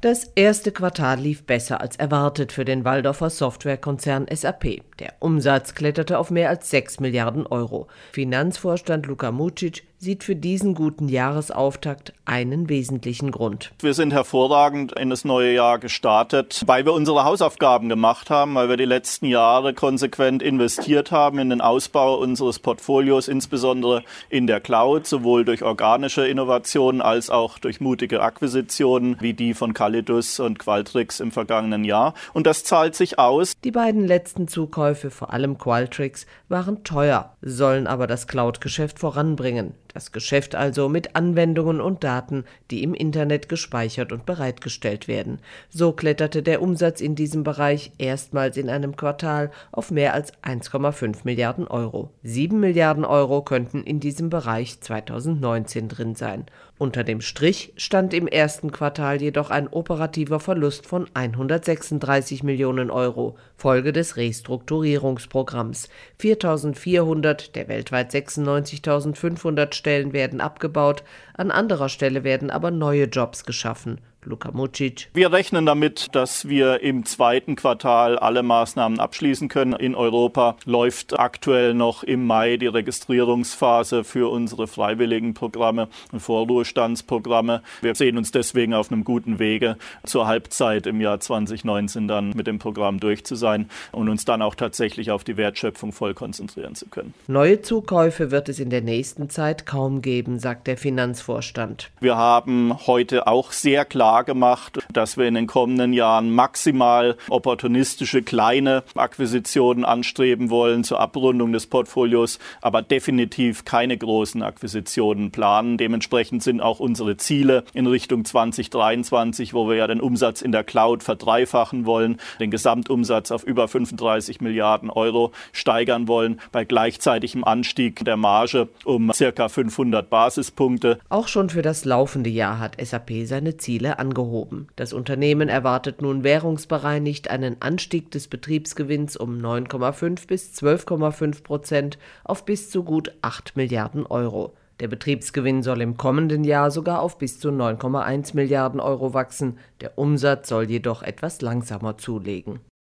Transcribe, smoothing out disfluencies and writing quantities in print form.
Das erste Quartal lief besser als erwartet für den Walldorfer Softwarekonzern SAP. Der Umsatz kletterte auf mehr als 6 Milliarden Euro. Finanzvorstand Luka Mucic sieht für diesen guten Jahresauftakt einen wesentlichen Grund. Wir sind hervorragend in das neue Jahr gestartet, weil wir unsere Hausaufgaben gemacht haben, weil wir die letzten Jahre konsequent investiert haben in den Ausbau unseres Portfolios, insbesondere in der Cloud, sowohl durch organische Innovationen als auch durch mutige Akquisitionen wie die von Callidus und Qualtrics im vergangenen Jahr. Und das zahlt sich aus. Die beiden letzten Zukäufe, vor allem Qualtrics, waren teuer, sollen aber das Cloud-Geschäft voranbringen. Das Geschäft also mit Anwendungen und Daten, die im Internet gespeichert und bereitgestellt werden. So kletterte der Umsatz in diesem Bereich erstmals in einem Quartal auf mehr als 1,5 Milliarden Euro. 7 Milliarden Euro könnten in diesem Bereich 2019 drin sein. Unter dem Strich stand im ersten Quartal jedoch ein operativer Verlust von 136 Millionen Euro, Folge des Restrukturierungsprogramms. 4.400 der weltweit 96.500 Stellen werden abgebaut, an anderer Stelle werden aber neue Jobs geschaffen. Luka Mucic. Wir rechnen damit, dass wir im zweiten Quartal alle Maßnahmen abschließen können. In Europa läuft aktuell noch im Mai die Registrierungsphase für unsere freiwilligen Programme und Vorruhestandsprogramme. Wir sehen uns deswegen auf einem guten Wege, zur Halbzeit im Jahr 2019 dann mit dem Programm durch zu sein und uns dann auch tatsächlich auf die Wertschöpfung voll konzentrieren zu können. Neue Zukäufe wird es in der nächsten Zeit kaum geben, sagt der Finanzvorstand. Wir haben heute auch sehr klar gemacht, dass wir in den kommenden Jahren maximal opportunistische kleine Akquisitionen anstreben wollen zur Abrundung des Portfolios, aber definitiv keine großen Akquisitionen planen. Dementsprechend sind auch unsere Ziele in Richtung 2023, wo wir ja den Umsatz in der Cloud verdreifachen wollen, den Gesamtumsatz auf über 35 Milliarden Euro steigern wollen, bei gleichzeitigem Anstieg der Marge um ca. 500 Basispunkte. Auch schon für das laufende Jahr hat SAP seine Ziele angehoben. Das Unternehmen erwartet nun währungsbereinigt einen Anstieg des Betriebsgewinns um 9,5 bis 12,5% auf bis zu gut 8 Milliarden Euro. Der Betriebsgewinn soll im kommenden Jahr sogar auf bis zu 9,1 Milliarden Euro wachsen. Der Umsatz soll jedoch etwas langsamer zulegen.